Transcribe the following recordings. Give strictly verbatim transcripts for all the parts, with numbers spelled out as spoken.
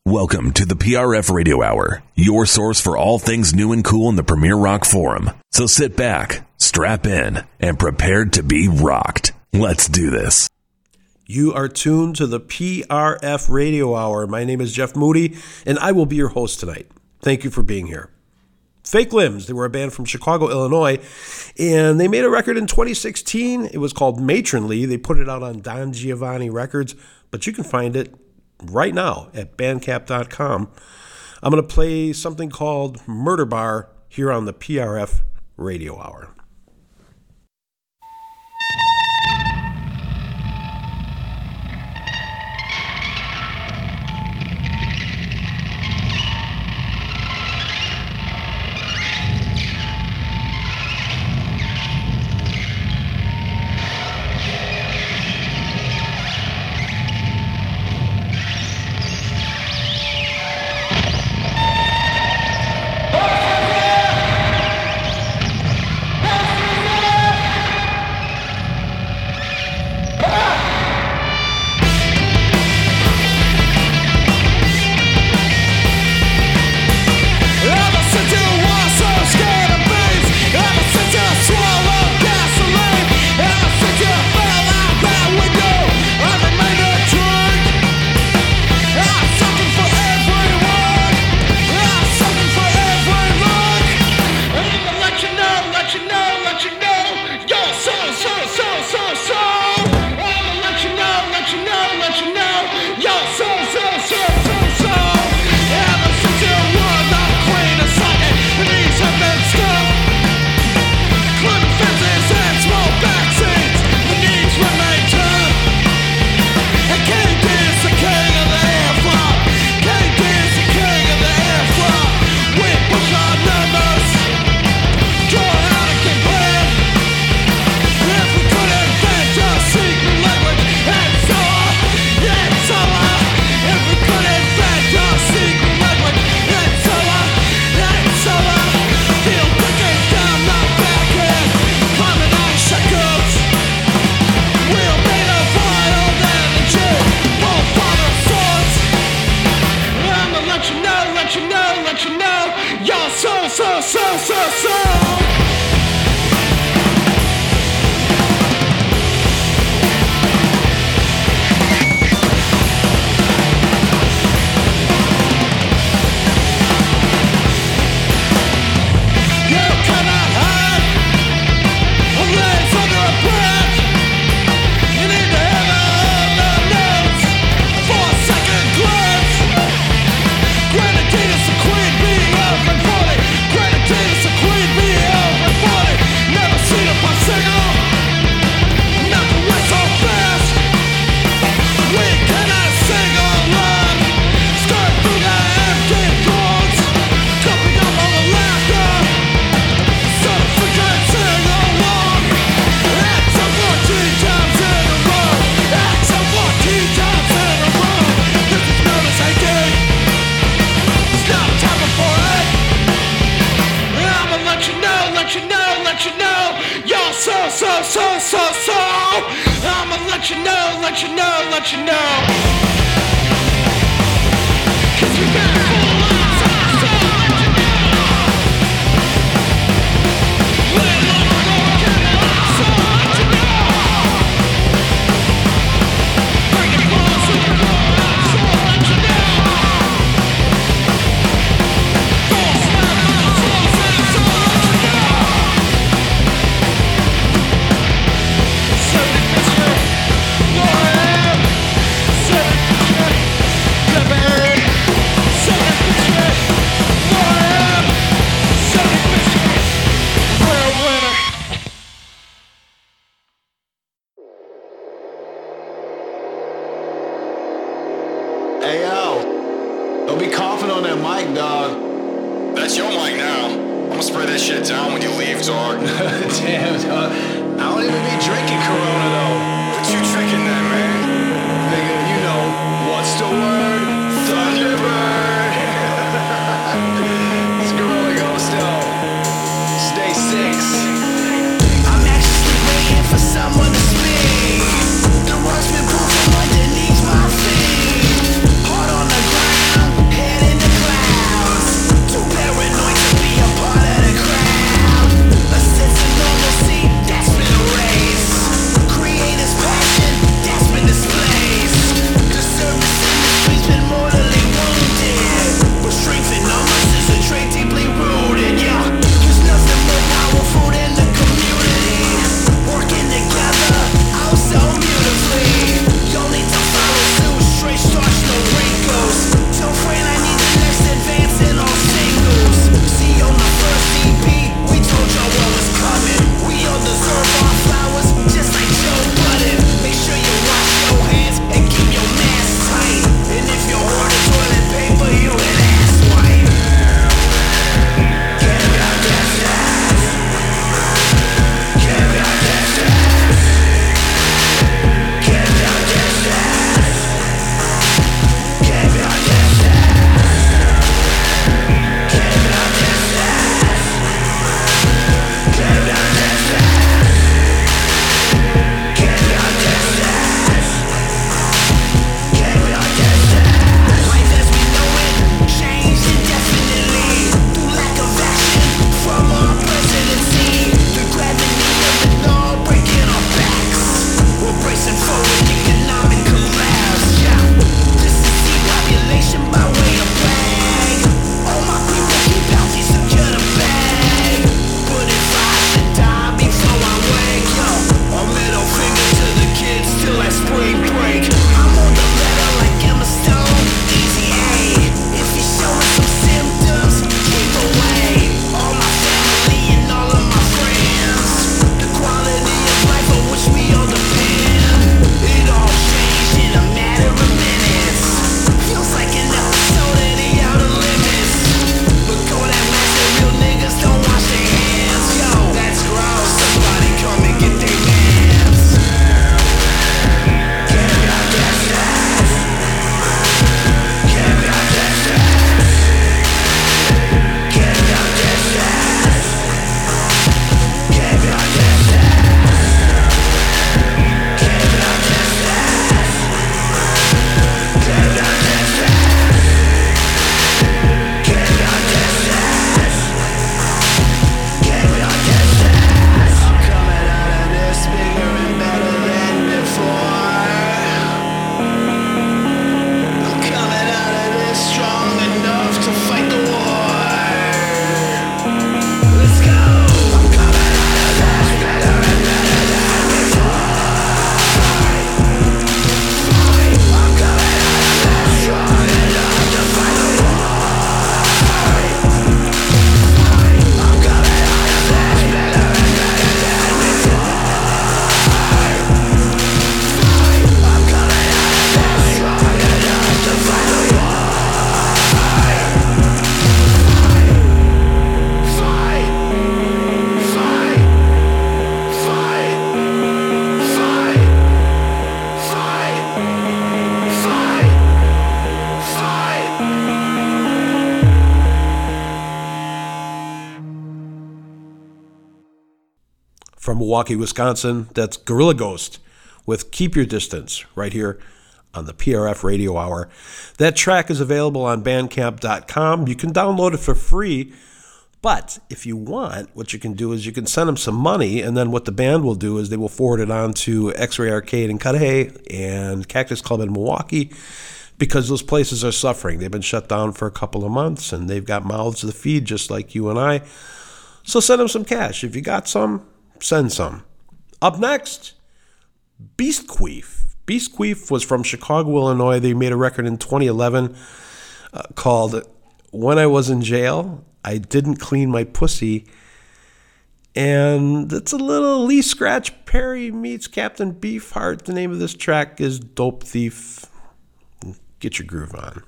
Welcome to the P R F Radio Hour, your source for all things new and cool in the Premier Rock Forum. So sit back, strap in, and prepare to be rocked. Let's do this. You are tuned to the P R F Radio Hour. My name is Jeff Moody, and I will be your host tonight. Thank you for being here. Fake Limbs, they were a band from Chicago, Illinois, and they made a record in twenty sixteen. It was called Matronly. They put it out on Don Giovanni Records, but you can find it right now at bandcamp dot com. I'm going to play something called Murder Bar here on the P R F Radio Hour. Underneath my feet, heart on the ground. From Milwaukee, Wisconsin, that's Gorilla Ghost with Keep Your Distance right here on the P R F Radio Hour. That track is available on bandcamp dot com. You can download it for free, but if you want, what you can do is you can send them some money, and then what the band will do is they will forward it on to X-Ray Arcade in Cudahy and Cactus Club in Milwaukee, because those places are suffering. They've been shut down for a couple of months, and they've got mouths to feed just like you and I. So send them some cash. If you got some, send some. Up next, Beastqueef. Beastqueef was from Chicago, Illinois. They made a record in twenty eleven uh, called When I Was in Jail, I Didn't Clean My Pussy. And it's a little Lee Scratch Perry meets Captain Beefheart. The name of this track is Dope Thief. Get your groove on.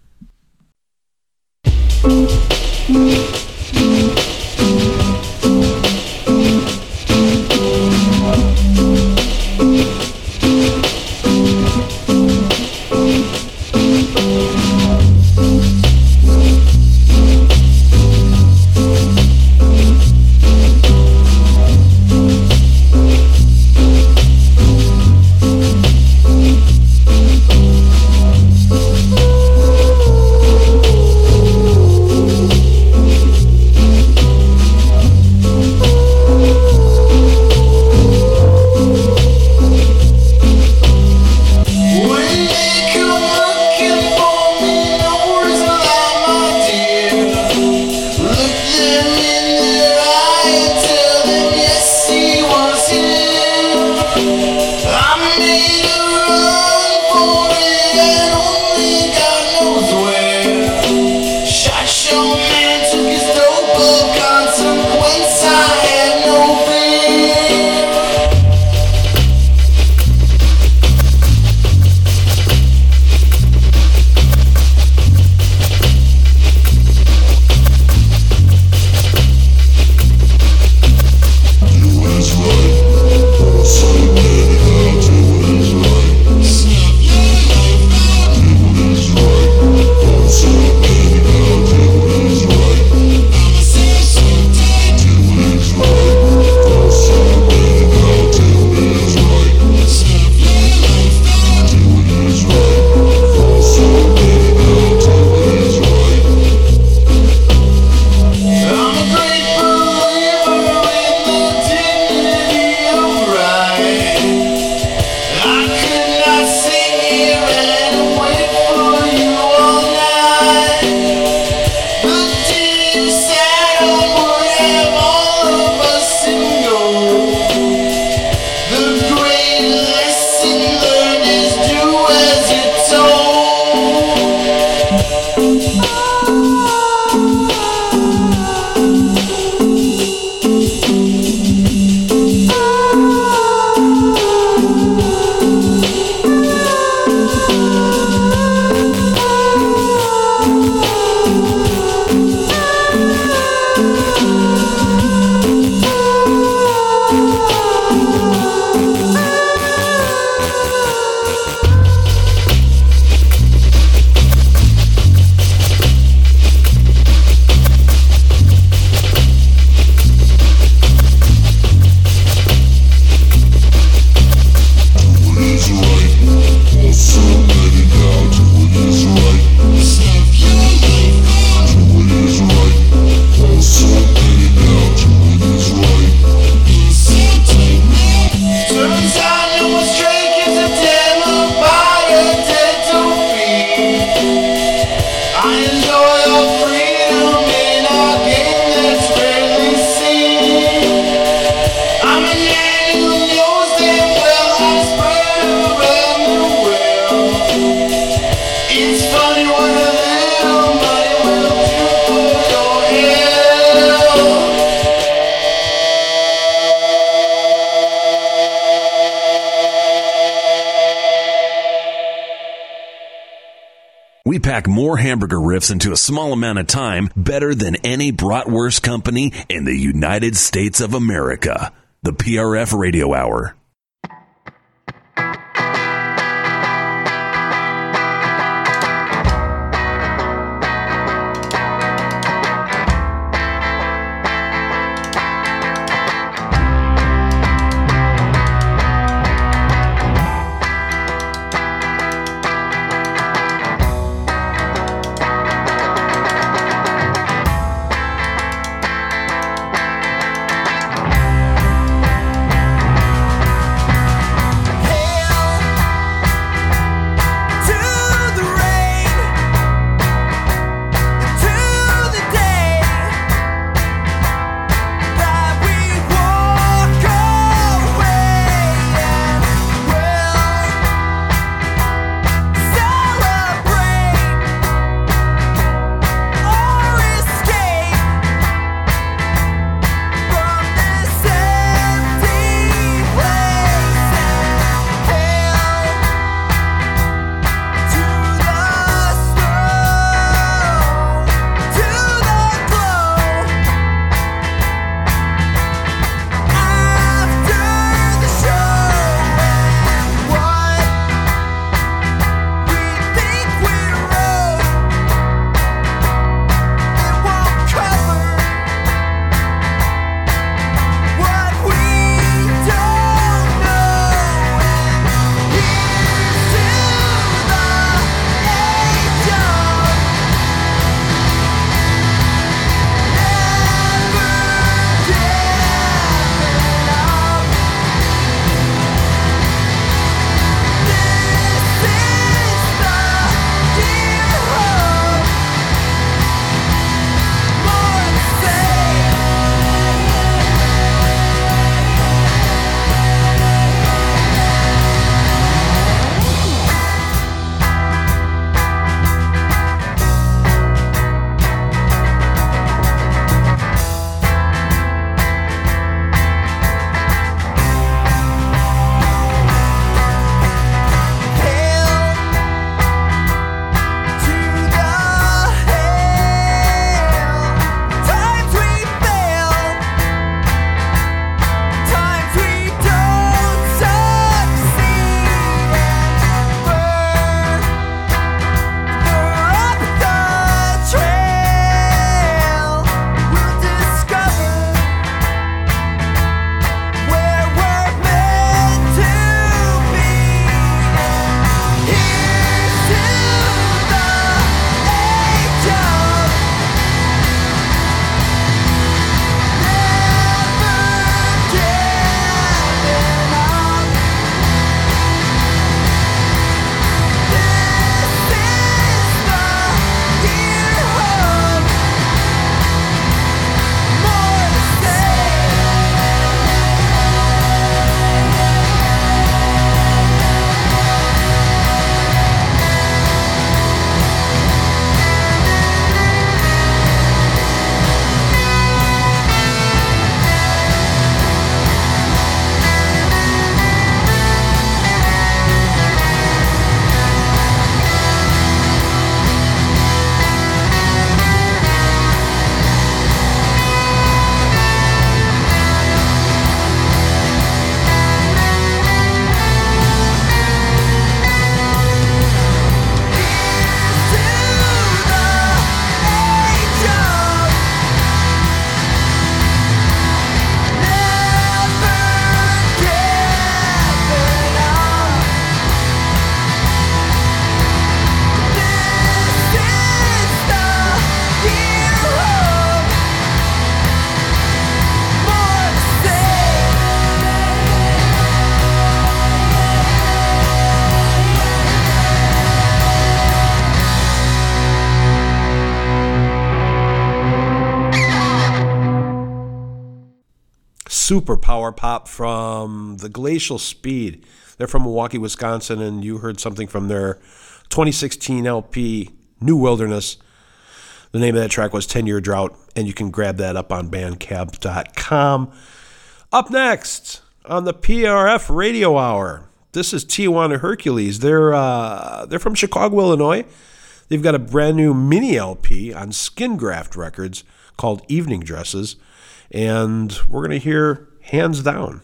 We pack more hamburger riffs into a small amount of time better than any bratwurst company in the United States of America. The P R F Radio Hour. super power pop from the Glacial Speed. They're from Milwaukee, Wisconsin, and you heard something from their twenty sixteen L P, New Wilderness. The name of that track was ten-Year Drought, and you can grab that up on bandcamp dot com. Up next on the P R F Radio Hour, this is Tijuana Hercules. They're uh, they're from Chicago, Illinois. They've got a brand new mini L P on Skin Graft Records called Evening Dresses, and we're going to hear Hands Down.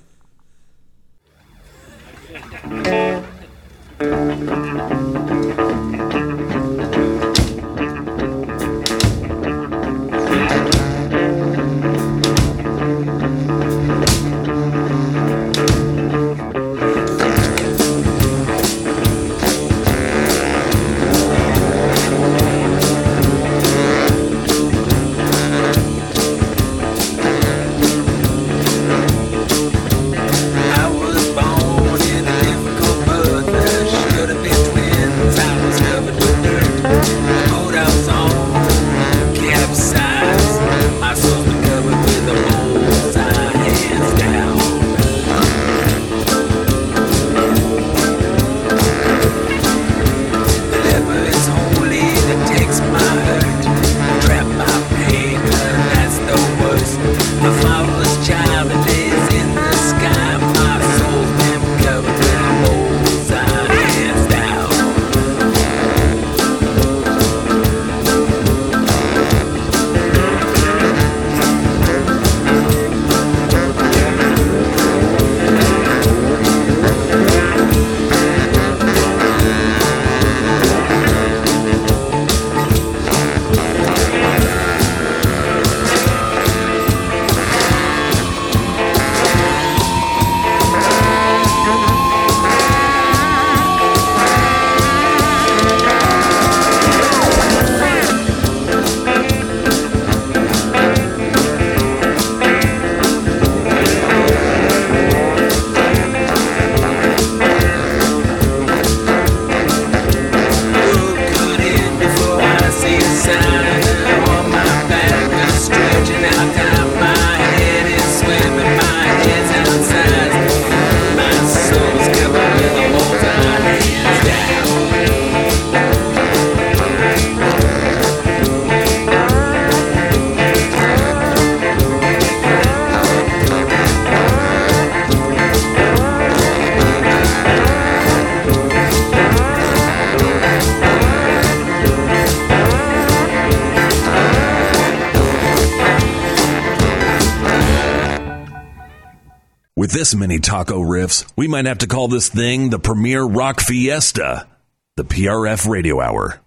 With this many taco riffs, we might have to call this thing the Premier Rock Fiesta, the P R F Radio Hour.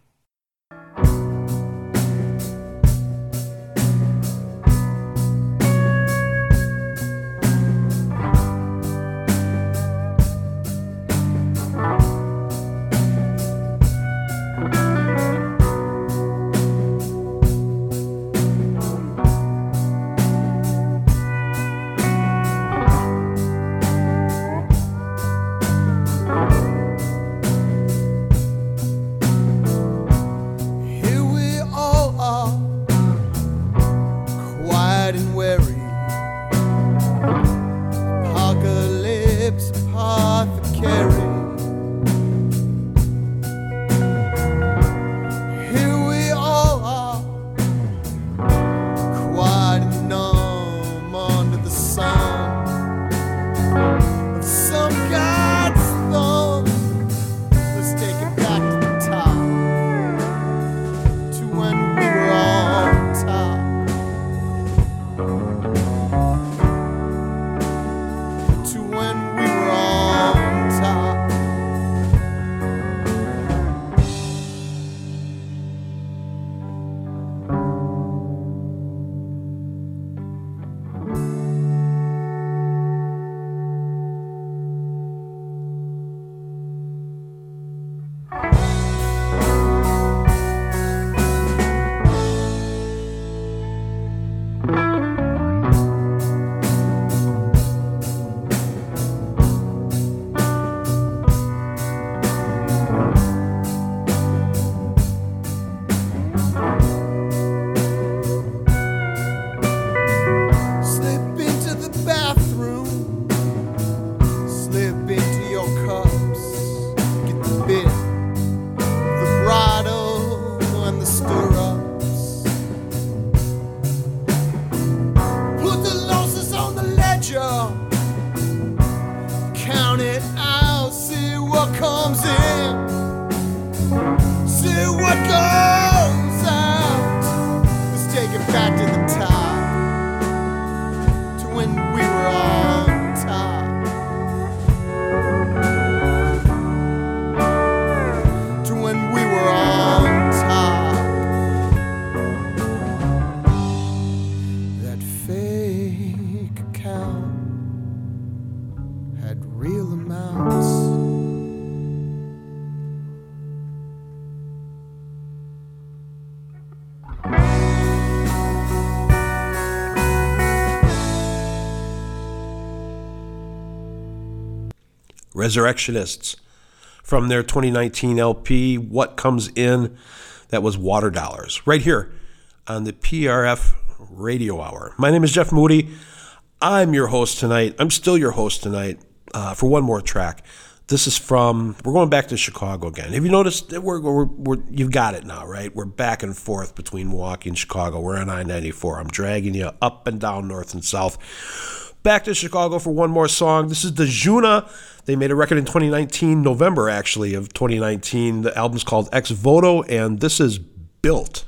Resurrectionists, from their twenty nineteen L P, What Comes In. That was Water Dollars, right here on the P R F Radio Hour. My name is Jeff Moody. I'm your host tonight. I'm still your host tonight uh, for one more track. This is from, we're going back to Chicago again. Have you noticed that we're, we're, we're, you've got it now, right? We're back and forth between Milwaukee and Chicago. We're on I ninety-four. I'm dragging you up and down, north and south. Back to Chicago for one more song. This is DeJuna. They made a record in twenty nineteen, November actually, of twenty nineteen. The album's called Ex Voto, and this is Built.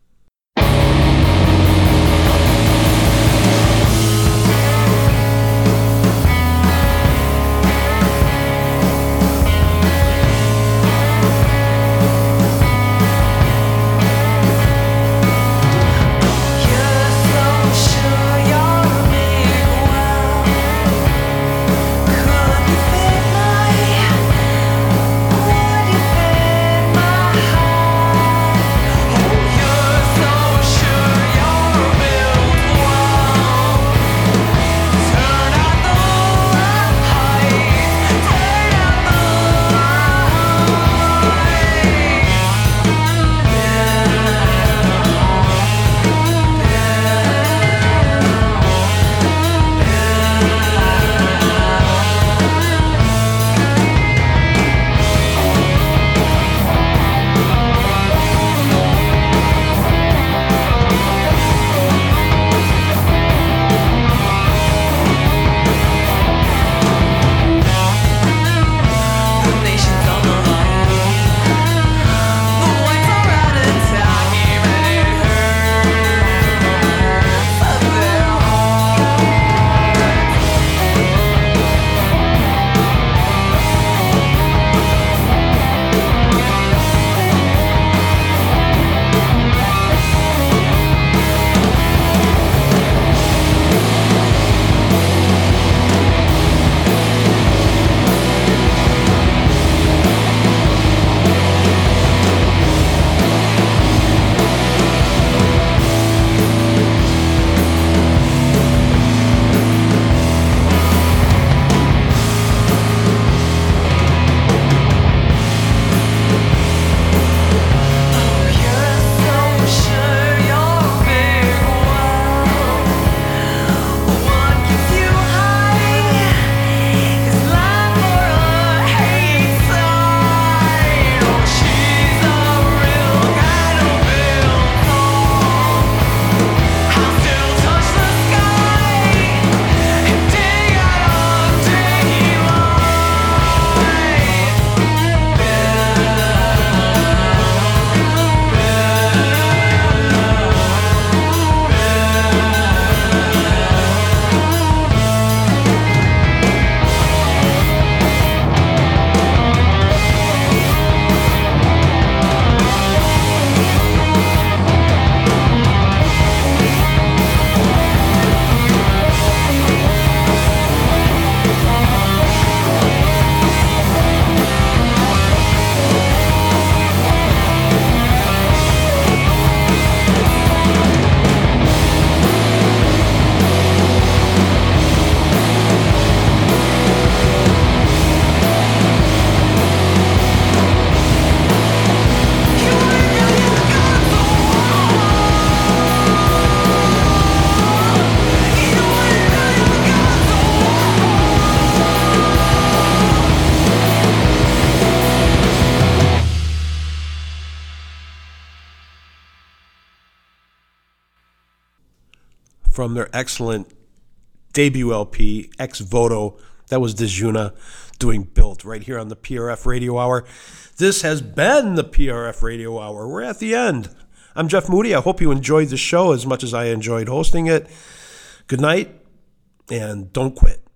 From their excellent debut L P, Ex Voto. That was DeJuna doing Built right here on the P R F Radio Hour. This has been the P R F Radio Hour. We're at the end. I'm Jeff Moody. I hope you enjoyed the show as much as I enjoyed hosting it. Good night, and don't quit.